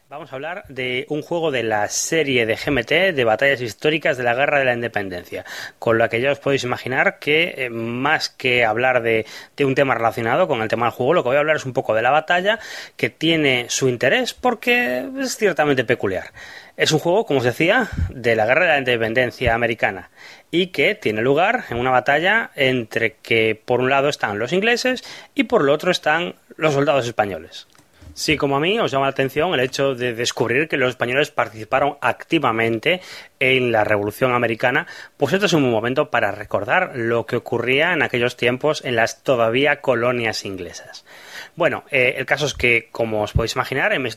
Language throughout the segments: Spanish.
Vamos a hablar de un juego de la serie de GMT de batallas históricas de la Guerra de la Independencia, con la que ya os podéis imaginar que más que hablar de un tema relacionado con el tema del juego, lo que voy a hablar es un poco de la batalla, que tiene su interés porque es ciertamente peculiar. Es un juego, como os decía, de la Guerra de la Independencia americana y que tiene lugar en una batalla entre que por un lado están los ingleses y por el otro están los soldados españoles. Sí, como a mí os llama la atención el hecho de descubrir que los españoles participaron activamente en la Revolución Americana, pues esto es un buen momento para recordar lo que ocurría en aquellos tiempos en las todavía colonias inglesas. Bueno, el caso es que, como os podéis imaginar, en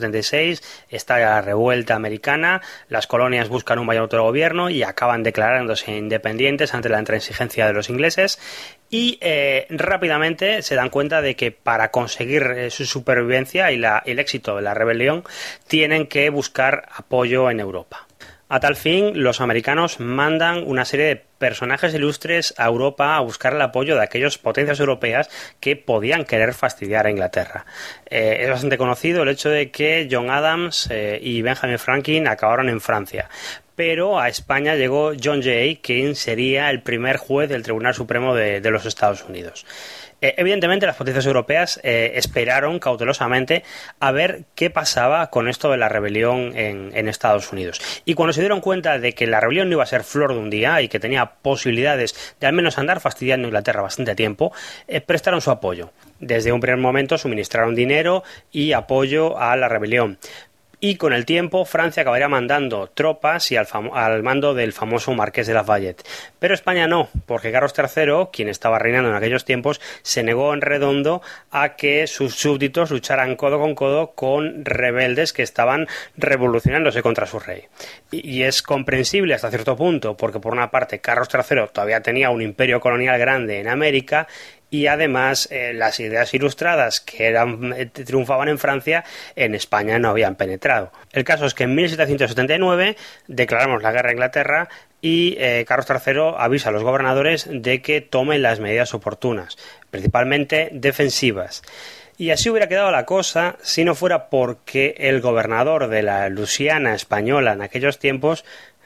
1776 está la revuelta americana, las colonias buscan un mayor autogobierno y acaban declarándose independientes ante la intransigencia de los ingleses y rápidamente se dan cuenta de que para conseguir su supervivencia y el éxito de la rebelión tienen que buscar apoyo en Europa. A tal fin, los americanos mandan una serie de personajes ilustres a Europa a buscar el apoyo de aquellas potencias europeas que podían querer fastidiar a Inglaterra. Es bastante conocido el hecho de que John Adams y Benjamin Franklin acabaron en Francia, pero a España llegó John Jay, quien sería el primer juez del Tribunal Supremo de los Estados Unidos. Evidentemente las potencias europeas esperaron cautelosamente a ver qué pasaba con esto de la rebelión en Estados Unidos. Y cuando se dieron cuenta de que la rebelión no iba a ser flor de un día y que tenía posibilidades de al menos andar fastidiando a Inglaterra bastante tiempo, prestaron su apoyo. Desde un primer momento suministraron dinero y apoyo a la rebelión. Y con el tiempo Francia acabaría mandando tropas y al mando del famoso Marqués de Lafayette. Pero España no, porque Carlos III, quien estaba reinando en aquellos tiempos, se negó en redondo a que sus súbditos lucharan codo con codo con rebeldes que estaban revolucionándose contra su rey. Y es comprensible hasta cierto punto, porque por una parte Carlos III todavía tenía un imperio colonial grande en América y además las ideas ilustradas que triunfaban en Francia, en España no habían penetrado. El caso es que en 1779 declaramos la guerra a Inglaterra y Carlos III avisa a los gobernadores de que tomen las medidas oportunas, principalmente defensivas. Y así hubiera quedado la cosa si no fuera porque el gobernador de la Luisiana española en aquellos tiempos,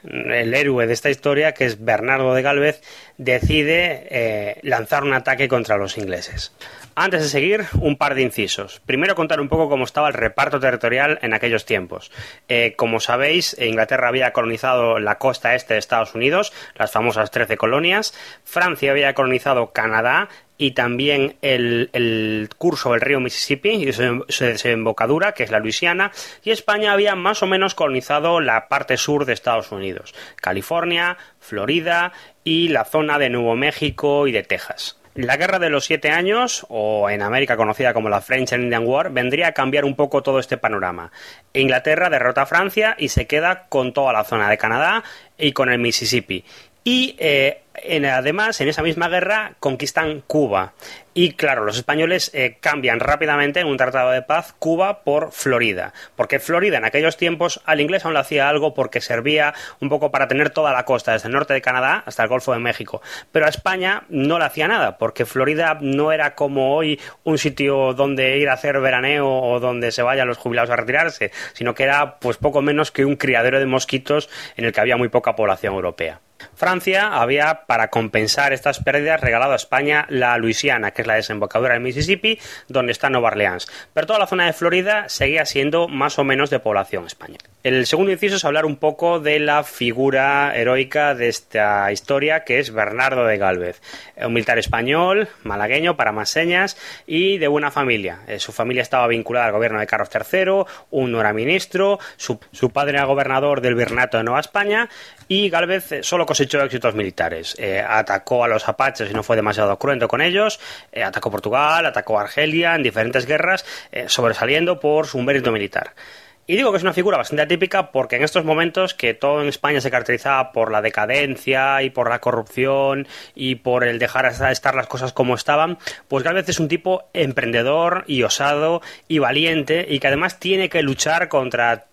el héroe de esta historia, que es Bernardo de Gálvez, decide lanzar un ataque contra los ingleses. Antes de seguir, un par de incisos. Primero, contar un poco cómo estaba el reparto territorial en aquellos tiempos. Como sabéis, Inglaterra había colonizado la costa este de Estados Unidos, las famosas 13 colonias. Francia había colonizado Canadá y también el curso del río Mississippi y su desembocadura, que es la Luisiana, y España había más o menos colonizado la parte sur de Estados Unidos, California, Florida y la zona de Nuevo México y de Texas. La Guerra de los 7 años, o en América conocida como la French and Indian War, vendría a cambiar un poco todo este panorama. Inglaterra derrota a Francia y se queda con toda la zona de Canadá y con el Mississippi. Y además, en esa misma guerra, conquistan Cuba. Y claro, los españoles cambian rápidamente en un tratado de paz Cuba por Florida. Porque Florida en aquellos tiempos al inglés aún le hacía algo porque servía un poco para tener toda la costa, desde el norte de Canadá hasta el Golfo de México. Pero a España no le hacía nada, porque Florida no era como hoy un sitio donde ir a hacer veraneo o donde se vayan los jubilados a retirarse, sino que era pues poco menos que un criadero de mosquitos en el que había muy poca población europea. Francia había, para compensar estas pérdidas, regalado a España la Luisiana, que es la desembocadura del Mississippi, donde está Nueva Orleans. Pero toda la zona de Florida seguía siendo más o menos de población española. El segundo inciso es hablar un poco de la figura heroica de esta historia, que es Bernardo de Gálvez. Un militar español, malagueño para más señas, y de buena familia. Su familia estaba vinculada al gobierno de Carlos III, uno era ministro, su padre era gobernador del Virreinato de Nueva España, y Gálvez solo cosechó éxitos militares. Atacó a los apaches y no fue demasiado cruento con ellos, atacó Portugal, atacó Argelia en diferentes guerras, sobresaliendo por su mérito militar. Y digo que es una figura bastante atípica porque en estos momentos que todo en España se caracterizaba por la decadencia y por la corrupción y por el dejar estar las cosas como estaban, pues Gálvez es un tipo emprendedor y osado y valiente y que además tiene que luchar contra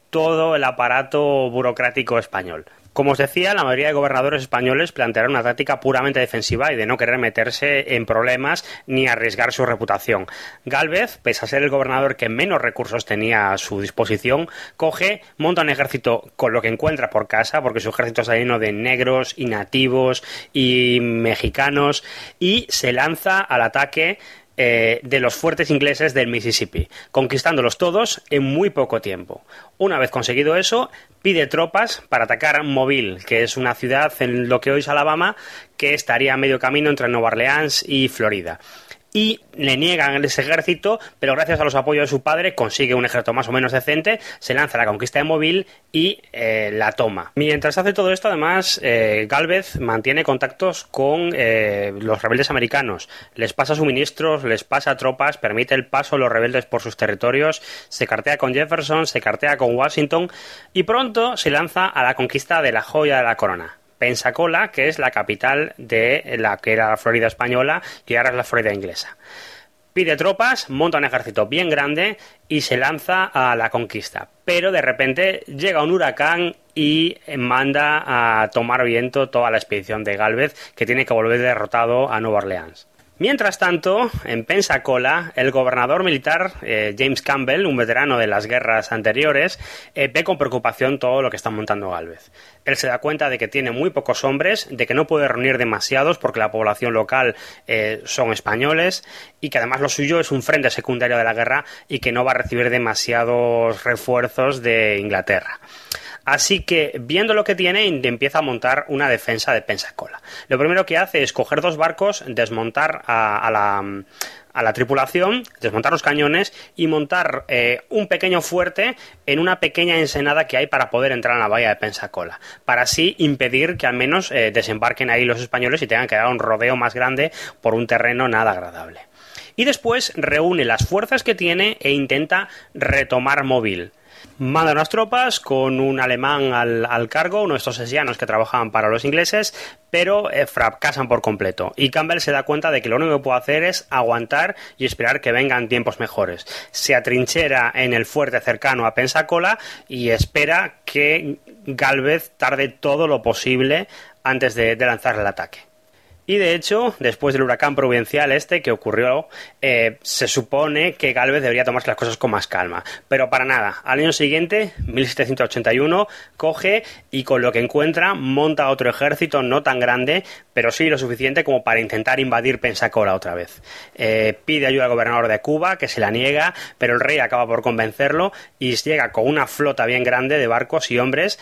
todo el aparato burocrático español. Como os decía, la mayoría de gobernadores españoles plantearon una táctica puramente defensiva y de no querer meterse en problemas ni arriesgar su reputación. Gálvez, pese a ser el gobernador que menos recursos tenía a su disposición, monta un ejército con lo que encuentra por casa, porque su ejército está lleno de negros y nativos y mexicanos, y se lanza al ataque de los fuertes ingleses del Mississippi, conquistándolos todos en muy poco tiempo. Una vez conseguido eso, pide tropas para atacar Mobile, que es una ciudad en lo que hoy es Alabama, que estaría a medio camino entre Nueva Orleans y Florida. Y le niegan ese ejército, pero gracias a los apoyos de su padre consigue un ejército más o menos decente, se lanza a la conquista de Mobile y la toma. Mientras hace todo esto, además, Gálvez mantiene contactos con los rebeldes americanos, les pasa suministros, les pasa tropas, permite el paso de los rebeldes por sus territorios, se cartea con Jefferson, se cartea con Washington y pronto se lanza a la conquista de la joya de la corona, Pensacola, que es la capital de la que era la Florida española y ahora es la Florida inglesa. Pide tropas, monta un ejército bien grande y se lanza a la conquista. Pero de repente llega un huracán y manda a tomar viento toda la expedición de Gálvez, que tiene que volver derrotado a Nueva Orleans. Mientras tanto, en Pensacola, el gobernador militar James Campbell, un veterano de las guerras anteriores, ve con preocupación todo lo que está montando Gálvez. Él se da cuenta de que tiene muy pocos hombres, de que no puede reunir demasiados porque la población local son españoles y que además lo suyo es un frente secundario de la guerra y que no va a recibir demasiados refuerzos de Inglaterra. Así que, viendo lo que tiene, empieza a montar una defensa de Pensacola. Lo primero que hace es coger 2 barcos, desmontar a la tripulación, desmontar los cañones y montar un pequeño fuerte en una pequeña ensenada que hay para poder entrar en la bahía de Pensacola, para así impedir que al menos desembarquen ahí los españoles y tengan que dar un rodeo más grande por un terreno nada agradable. Y después reúne las fuerzas que tiene e intenta retomar Mobile. Manda unas tropas con un alemán al cargo, uno de estos hessianos que trabajaban para los ingleses, pero fracasan por completo. Y Campbell se da cuenta de que lo único que puede hacer es aguantar y esperar que vengan tiempos mejores. Se atrinchera en el fuerte cercano a Pensacola y espera que Gálvez tarde todo lo posible antes de lanzar el ataque. Y de hecho, después del huracán providencial que ocurrió, se supone que Gálvez debería tomarse las cosas con más calma. Pero para nada. Al año siguiente, 1781, coge y con lo que encuentra monta otro ejército no tan grande, pero sí lo suficiente como para intentar invadir Pensacola otra vez. Pide ayuda al gobernador de Cuba, que se la niega, pero el rey acaba por convencerlo y llega con una flota bien grande de barcos y hombres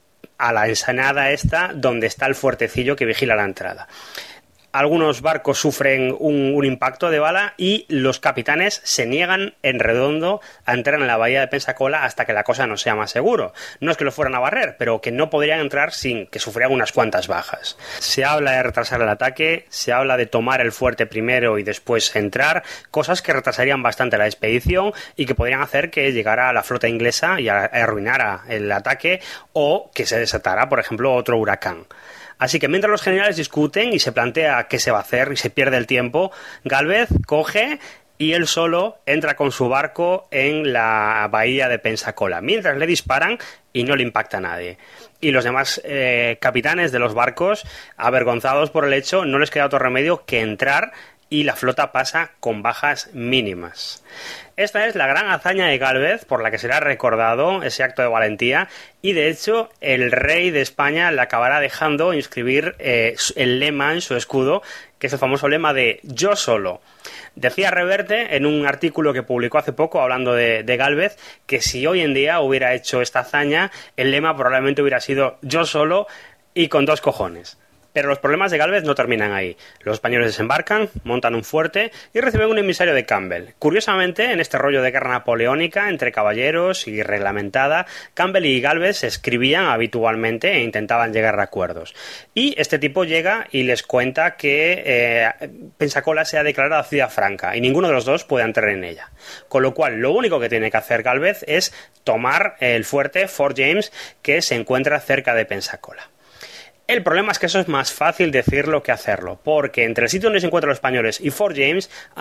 a la ensenada donde está el fuertecillo que vigila la entrada. Algunos barcos sufren un impacto de bala y los capitanes se niegan en redondo a entrar en la bahía de Pensacola hasta que la cosa no sea más seguro. No es que lo fueran a barrer, pero que no podrían entrar sin que sufrieran unas cuantas bajas. Se habla de retrasar el ataque, se habla de tomar el fuerte primero y después entrar, cosas que retrasarían bastante la expedición y que podrían hacer que llegara la flota inglesa y arruinara el ataque o que se desatara, por ejemplo, otro huracán. Así que mientras los generales discuten y se plantea qué se va a hacer y se pierde el tiempo, Gálvez coge y él solo entra con su barco en la bahía de Pensacola, mientras le disparan y no le impacta a nadie. Y los demás capitanes de los barcos, avergonzados por el hecho, no les queda otro remedio que entrar y la flota pasa con bajas mínimas. Esta es la gran hazaña de Gálvez por la que será recordado ese acto de valentía y de hecho el rey de España le acabará dejando inscribir el lema en su escudo, que es el famoso lema de "Yo solo". Decía Reverte en un artículo que publicó hace poco hablando de Gálvez que si hoy en día hubiera hecho esta hazaña el lema probablemente hubiera sido "Yo solo y con 2 cojones". Pero los problemas de Gálvez no terminan ahí. Los españoles desembarcan, montan un fuerte y reciben un emisario de Campbell. Curiosamente, en este rollo de guerra napoleónica entre caballeros y reglamentada, Campbell y Gálvez se escribían habitualmente e intentaban llegar a acuerdos. Y este tipo llega y les cuenta que Pensacola se ha declarado ciudad franca y ninguno de los dos puede entrar en ella. Con lo cual, lo único que tiene que hacer Gálvez es tomar el fuerte Fort James, que se encuentra cerca de Pensacola. El problema es que eso es más fácil decirlo que hacerlo, porque entre el sitio donde se encuentran los españoles y Fort James hay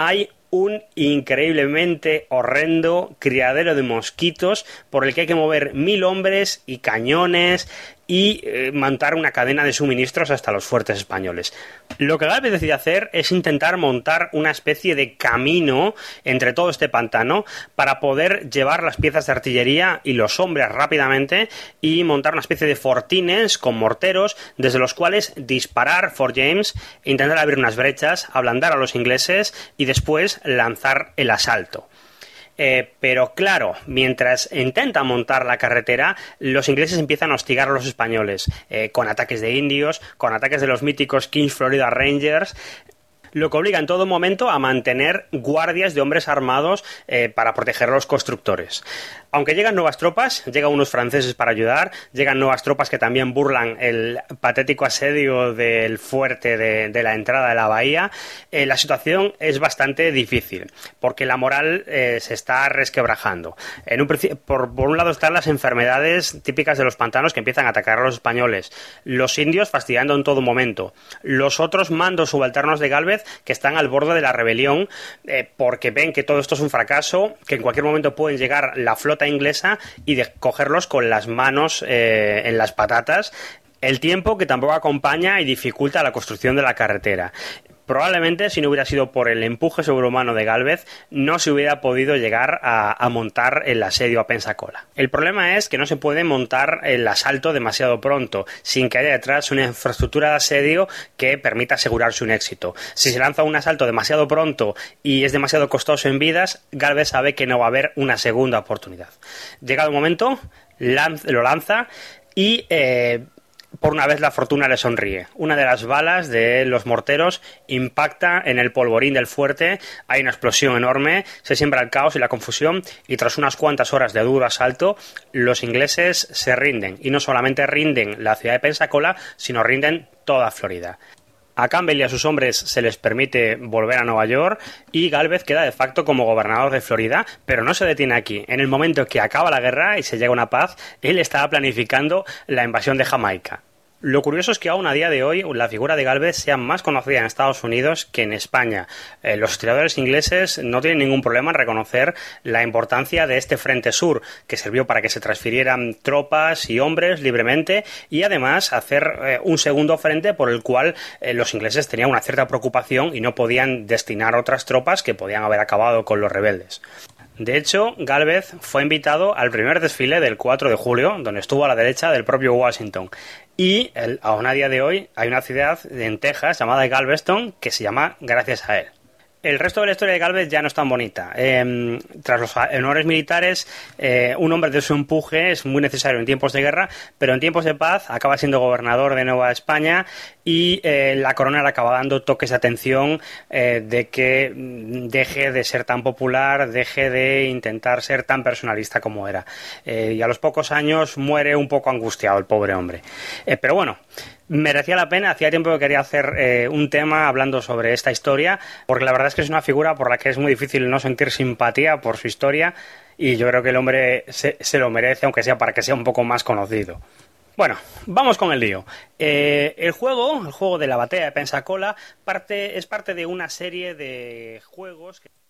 un increíblemente horrendo criadero de mosquitos por el que hay que mover 1000 hombres y cañones y montar una cadena de suministros hasta los fuertes españoles. Lo que Gálvez decide hacer es intentar montar una especie de camino entre todo este pantano para poder llevar las piezas de artillería y los hombres rápidamente y montar una especie de fortines con morteros desde los cuales disparar Fort James e intentar abrir unas brechas, ablandar a los ingleses y después lanzar el asalto. Pero claro, mientras intentan montar la carretera, los ingleses empiezan a hostigar a los españoles con ataques de indios, con ataques de los míticos Kings Florida Rangers, lo que obliga en todo momento a mantener guardias de hombres armados para proteger a los constructores. Aunque llegan nuevas tropas, llegan unos franceses para ayudar, llegan nuevas tropas que también burlan el patético asedio del fuerte de la entrada de la bahía, la situación es bastante difícil, porque la moral se está resquebrajando. Por un lado están las enfermedades típicas de los pantanos que empiezan a atacar a los españoles, los indios fastidiando en todo momento, los otros mandos subalternos de Gálvez que están al borde de la rebelión porque ven que todo esto es un fracaso, que en cualquier momento pueden llegar la flota inglesa y de cogerlos con las manos en las patatas, el tiempo que tampoco acompaña y dificulta la construcción de la carretera. Probablemente, si no hubiera sido por el empuje sobrehumano de Gálvez, no se hubiera podido llegar a montar el asedio a Pensacola. El problema es que no se puede montar el asalto demasiado pronto, sin que haya detrás una infraestructura de asedio que permita asegurarse un éxito. Si se lanza un asalto demasiado pronto y es demasiado costoso en vidas, Gálvez sabe que no va a haber una segunda oportunidad. Llegado el momento, lo lanza y por una vez la fortuna le sonríe. Una de las balas de los morteros impacta en el polvorín del fuerte, hay una explosión enorme, se siembra el caos y la confusión y tras unas cuantas horas de duro asalto, los ingleses se rinden. Y no solamente rinden la ciudad de Pensacola, sino rinden toda Florida. A Campbell y a sus hombres se les permite volver a Nueva York y Gálvez queda de facto como gobernador de Florida, pero no se detiene aquí. En el momento que acaba la guerra y se llega a una paz, él estaba planificando la invasión de Jamaica. Lo curioso es que aún a día de hoy la figura de Gálvez sea más conocida en Estados Unidos que en España. Los historiadores ingleses no tienen ningún problema en reconocer la importancia de este frente sur, que sirvió para que se transfirieran tropas y hombres libremente y además hacer un segundo frente por el cual los ingleses tenían una cierta preocupación y no podían destinar otras tropas que podían haber acabado con los rebeldes. De hecho, Gálvez fue invitado al primer desfile del 4 de julio, donde estuvo a la derecha del propio Washington. Y aún a día de hoy hay una ciudad en Texas llamada Galveston que se llama gracias a él. El resto de la historia de Gálvez ya no es tan bonita. Tras los honores militares, un hombre de su empuje es muy necesario en tiempos de guerra, pero en tiempos de paz acaba siendo gobernador de Nueva España y la corona le acaba dando toques de atención de que deje de ser tan popular, deje de intentar ser tan personalista como era. Y a los pocos años muere un poco angustiado el pobre hombre. Pero bueno, merecía la pena, hacía tiempo que quería hacer un tema hablando sobre esta historia, porque la verdad es que es una figura por la que es muy difícil no sentir simpatía por su historia y yo creo que el hombre se lo merece, aunque sea para que sea un poco más conocido. Bueno, vamos con el lío. El juego de la batalla de Pensacola es parte de una serie de juegos que